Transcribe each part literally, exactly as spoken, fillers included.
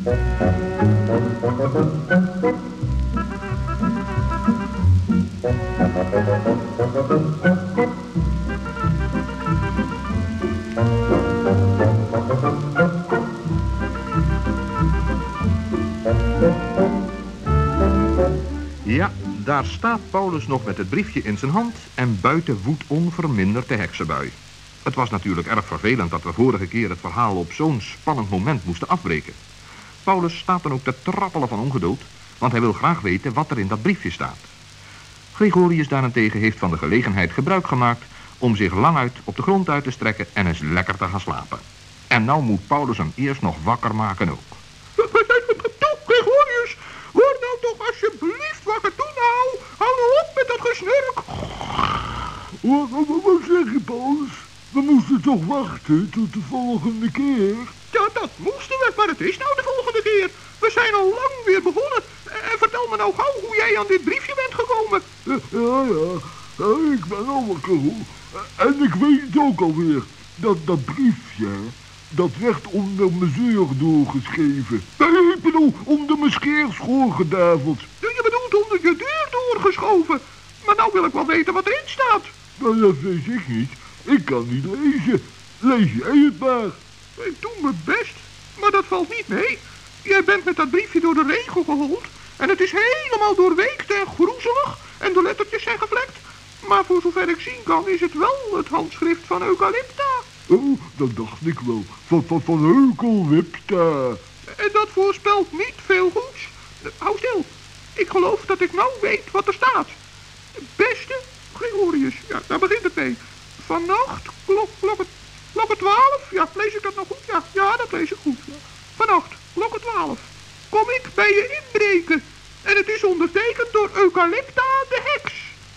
Ja, daar staat Paulus nog met het briefje in zijn hand en buiten woedt onverminderd de heksenbui. Het was natuurlijk erg vervelend dat we vorige keer het verhaal op zo'n spannend moment moesten afbreken. Paulus staat dan ook te trappelen van ongeduld, want hij wil graag weten wat er in dat briefje staat. Gregorius daarentegen heeft van de gelegenheid gebruik gemaakt om zich languit op de grond uit te strekken en eens lekker te gaan slapen. En nou moet Paulus hem eerst nog wakker maken ook. Toe, Gregorius, hoor nou toch alsjeblieft wakker toe nou. Hou nou op met dat gesnurk. Wat, wat, wat zeg je, Paulus? We moesten toch wachten tot de volgende keer? Ja, dat moesten we, maar het is nou de volgende keer. We zijn al lang weer begonnen. En vertel me nou gauw hoe jij aan dit briefje bent gekomen. Ja, ja, ja. Ja, ik ben al wakker, hoor. En ik weet het ook alweer. Dat, dat briefje, dat werd onder mijn zeur doorgeschreven. Nee, ik bedoel, onder mijn scheerschoor gedaveld. Je bedoelt onder je deur doorgeschoven. Maar nou wil ik wel weten wat erin staat. Nou, dat weet ik niet. Ik kan niet lezen. Lees jij het maar. Ik doe mijn best, maar dat valt niet mee. Jij bent met dat briefje door de regen gehold. En het is helemaal doorweekt en groezelig. En de lettertjes zijn gevlekt. Maar voor zover ik zien kan is het wel het handschrift van Eucalypta. Oh, dat dacht ik wel. Van, van, van Eucalypta. En dat voorspelt niet veel goeds. Hou stil. Ik geloof dat ik nou weet wat er staat. Beste Gregorius, ja, daar begint het mee. Vannacht, klok, klokken, klokken twaalf. Ja, lees ik dat nog goed? Ja, ja, dat lees ik goed. Ja. Vannacht, klokken twaalf. Kom ik bij je inbreken. En het is ondertekend door Eucalypta de heks.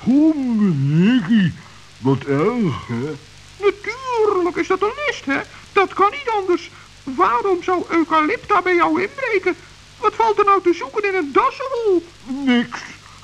Gommekkie, wat erg, hè? Natuurlijk is dat een list, hè? Dat kan niet anders. Waarom zou Eucalypta bij jou inbreken? Wat valt er nou te zoeken in een dassenhol? Niks.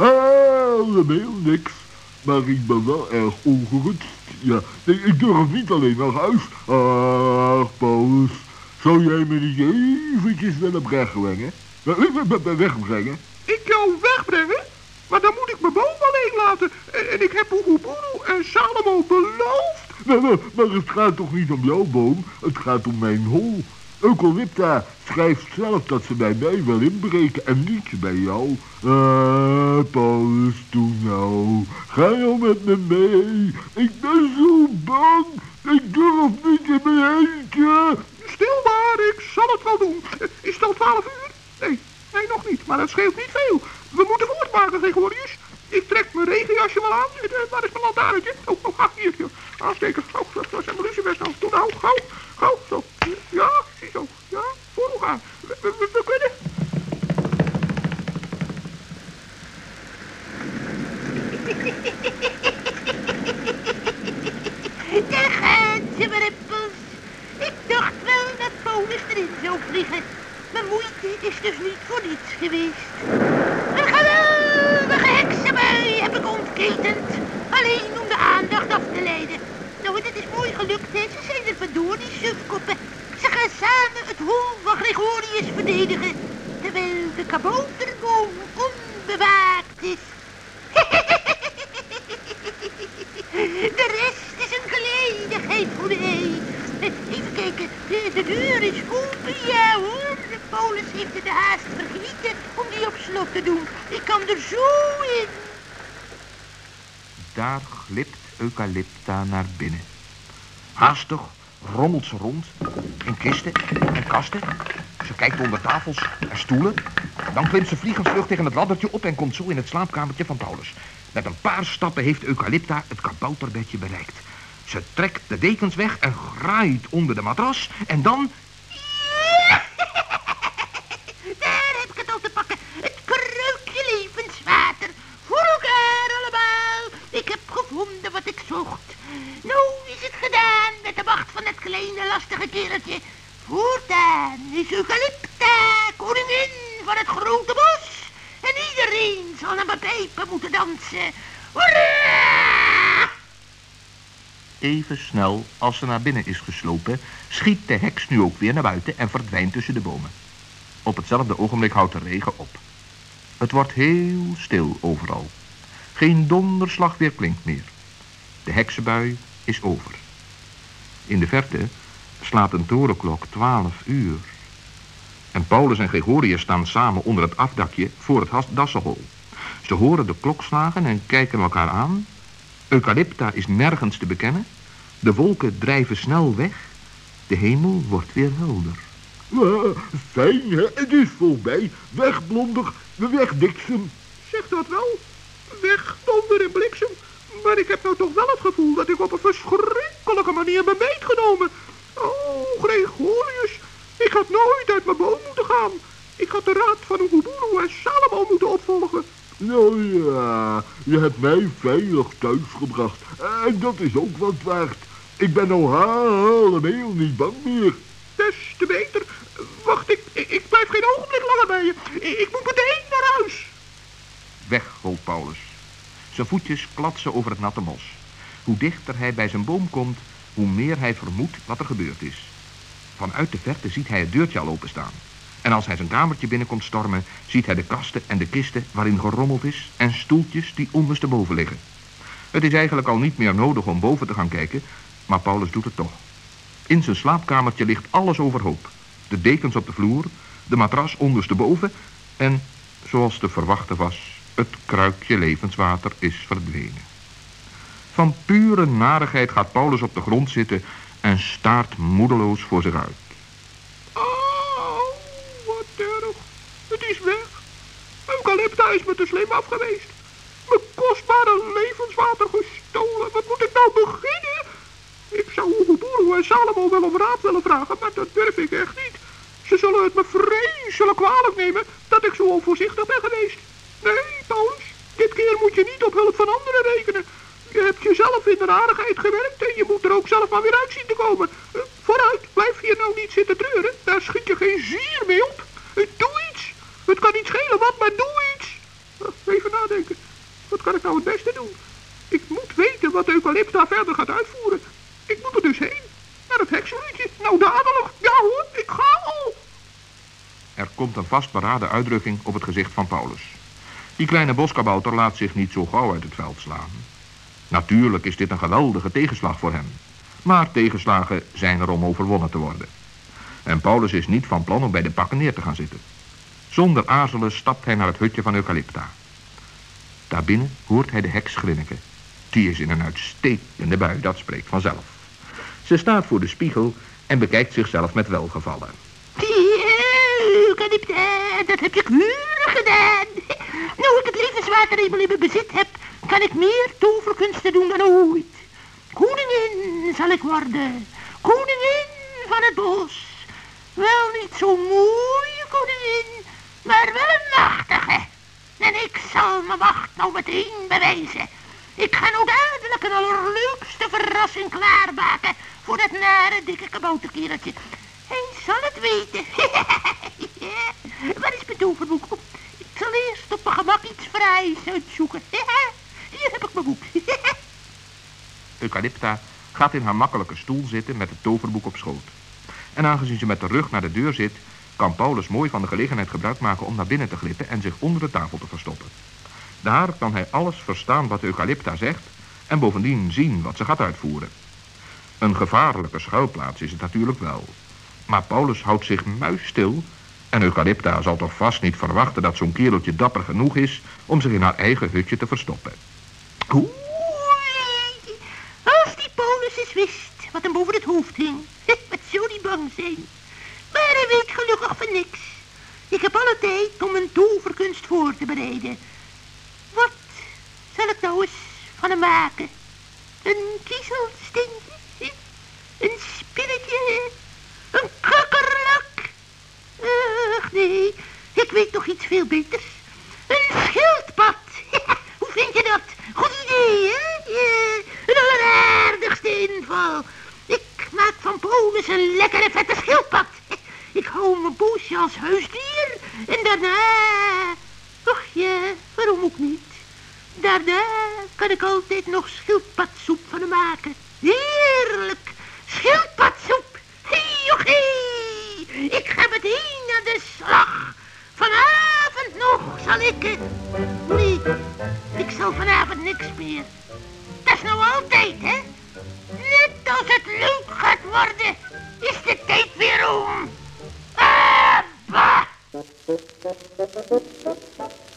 Helemaal niks. Maar ik ben wel erg ongerust. Ja, nee, ik durf niet alleen naar huis. Ach, Paulus, zou jij me niet eventjes willen wegbrengen? Wegbrengen? Ik jou wegbrengen? Maar dan moet ik mijn boom alleen laten. En, en ik heb Oeguburu en Salomo beloofd. Maar, maar, maar het gaat toch niet om jouw boom? Het gaat om mijn hol. Eucalypta schrijft zelf dat ze bij mij wil inbreken en niet bij jou. Ah, Paulus, doe nou. Ga nou met me mee. Ik ben zo bang. Ik durf niet in mijn eentje. Stil maar, ik zal het wel doen. Is het al twaalf uur? Nee, nee, nog niet. Maar dat scheelt niet veel. We moeten voortmaken, Gregorius. Ik trek mijn regenjasje wel aan. Waar is mijn lantaarntje? Oh, oh, ah, hier, hier. Aansteken. Oh, dat zijn mijn lucifers nou. Doe nou, gauw, gauw, zo. Ja, zie zo. Ja, voor hoe gaan. We, we, we, we kunnen. Daar gaan ze, mijn rippels. Ik dacht wel dat Paulus erin zou vliegen. Mijn moeite is dus niet voor niets geweest. Een geweldige heksenbui heb ik ontketend. Alleen om de aandacht af te leiden. Nou, dit is mooi gelukt, hè. Ze zijn er vandoor, die sufkoppen. Ze gaan samen het hol van Gregorius verdedigen. Terwijl de kabouterboom onbewaakt is. De rest is een gelegenheid voor mij. Even kijken, de, de deur is open, ja hoor. De Paulus heeft er de haast vergeten om die op slot te doen. Ik kan er zo in. Daar glipt Eucalypta naar binnen. Haastig rommelt ze rond in kisten en kasten. Ze kijkt onder tafels en stoelen. Dan klimt ze vliegensvlug tegen het laddertje op en komt zo in het slaapkamertje van Paulus. Met een paar stappen heeft Eucalypta het kabouterbedje bereikt. Ze trekt de dekens weg en graait onder de matras en dan... Daar heb ik het al te pakken. Het kruikje levenswater. Voor elkaar allemaal. Ik heb gevonden wat ik zocht. Nou is het gedaan met de macht van het kleine lastige kereltje. Voortaan is Eucalypta koningin van het grote bos. En iedereen zal naar mijn pijpen moeten dansen. Hoera! Even snel als ze naar binnen is geslopen, schiet de heks nu ook weer naar buiten en verdwijnt tussen de bomen. Op hetzelfde ogenblik houdt de regen op. Het wordt heel stil overal. Geen donderslag weer klinkt meer. De heksenbui is over. In de verte slaat een torenklok twaalf uur. En Paulus en Gregorius staan samen onder het afdakje voor het has- dassenhol. Ze horen de klokslagen en kijken elkaar aan. Eucalypta is nergens te bekennen. De wolken drijven snel weg. De hemel wordt weer helder. Ah, fijn, hè? Het is voorbij. Weg, blonder. Weg, Dixon. Zeg dat wel. Weg, donder en bliksem. Maar ik heb nou toch wel het gevoel dat ik op een verschrikkelijke manier ben meegenomen. Oh, Gregorius. Ik had nooit uit mijn boom moeten gaan. Ik had de raad van Oeguburu en Salomo moeten opvolgen. Nou ja, je hebt mij veilig thuisgebracht. En dat is ook wat waard. Ik ben nou helemaal niet bang meer. Des te beter. Wacht, ik, ik, ik blijf geen ogenblik langer bij je. Ik, ik moet meteen naar huis. Weg, holt Paulus. Zijn voetjes klatsen over het natte mos. Hoe dichter hij bij zijn boom komt, hoe meer hij vermoedt wat er gebeurd is. Vanuit de verte ziet hij het deurtje al openstaan. En als hij zijn kamertje binnenkomt stormen, ziet hij de kasten en de kisten waarin gerommeld is en stoeltjes die ondersteboven liggen. Het is eigenlijk al niet meer nodig om boven te gaan kijken, maar Paulus doet het toch. In zijn slaapkamertje ligt alles overhoop. De dekens op de vloer, de matras ondersteboven en, zoals te verwachten was, het kruikje levenswater is verdwenen. Van pure narigheid gaat Paulus op de grond zitten en staart moedeloos voor zich uit. Oh, wat erg. Het is weg. Eucalypta is me te slim af geweest. Mijn kostbare levenswater gestolen. Wat moet ik nou beginnen? Ik zou Oeguburu en Salomo wel om raad willen vragen, maar dat durf ik echt niet. Ze zullen het me vreselijk kwalijk nemen dat ik zo onvoorzichtig ben geweest. Nee, Paulus, dit keer moet je niet op hulp van anderen rekenen. Je hebt jezelf in de aardigheid gewerkt en je moet er ook zelf maar weer uit zien te komen. Uh, vooruit, blijf hier nou niet zitten treuren. Daar schiet je geen zier mee op. Uh, doe iets. Het kan niet schelen wat, maar doe iets. Uh, even nadenken. Wat kan ik nou het beste doen? Ik moet weten wat Eucalypta verder gaat uitvoeren. Ik moet er dus heen. Naar het heksenhutje. Nou dadelijk. Ja hoor, ik ga al. Er komt een vastberaden uitdrukking op het gezicht van Paulus. Die kleine boskabouter laat zich niet zo gauw uit het veld slaan. Natuurlijk is dit een geweldige tegenslag voor hem. Maar tegenslagen zijn er om overwonnen te worden. En Paulus is niet van plan om bij de pakken neer te gaan zitten. Zonder aarzelen stapt hij naar het hutje van Eucalypta. Daarbinnen hoort hij de heks grinniken. Die is in een uitstekende bui, dat spreekt vanzelf. Ze staat voor de spiegel en bekijkt zichzelf met welgevallen. Eucalypta, dat heb je keurig gedaan. Nu ik het levenswater eenmaal in mijn bezit heb, kan ik meer toverkunsten doen dan ooit. Koningin zal ik worden. Koningin van het bos. Wel niet zo'n mooie koningin, maar wel een machtige. En ik zal mijn macht nou meteen bewijzen. Ik ga nou dadelijk een allerleukste verrassing klaarmaken voor dat nare dikke kabouterkereltje. Hij zal het weten. Waar is mijn toverboek? Ik zal eerst op mijn gemak iets fraais uitzoeken. Hier heb ik mijn boek. Eucalypta gaat in haar makkelijke stoel zitten met het toverboek op schoot. En aangezien ze met de rug naar de deur zit, kan Paulus mooi van de gelegenheid gebruik maken om naar binnen te glippen en zich onder de tafel te verstoppen. Daar kan hij alles verstaan wat Eucalypta zegt en bovendien zien wat ze gaat uitvoeren. Een gevaarlijke schuilplaats is het natuurlijk wel. Maar Paulus houdt zich muisstil en Eucalypta zal toch vast niet verwachten dat zo'n kereltje dapper genoeg is om zich in haar eigen hutje te verstoppen. Oei, als die Paulus eens wist wat hem boven het hoofd hing, wat zou die bang zijn. Maar hij weet gelukkig van niks. Ik heb alle tijd om een toverkunst voor te bereiden. Wat zal ik nou eens van hem maken? Een kiezelsteentje? Een spinnetje? Een kakkerlak? Ach nee, ik weet toch iets veel beters. Een schildpad. Hoe vind je dat? Goed idee, hè? Ja, een alleraardigste inval. Ik maak van Paulus een lekkere vette schildpad. Ik hou hem een poosje als huisdier. En daarna... Och ja, waarom ook niet? Daarna kan ik altijd nog schildpadsoep van hem maken. Heerlijk! Schildpadsoep! Hé, hey, och, hey. Ik ga meteen aan de slag. weer. Dat is nou altijd, hè? Net als het leuk gaat worden, is de tijd weer om. Ah, bah!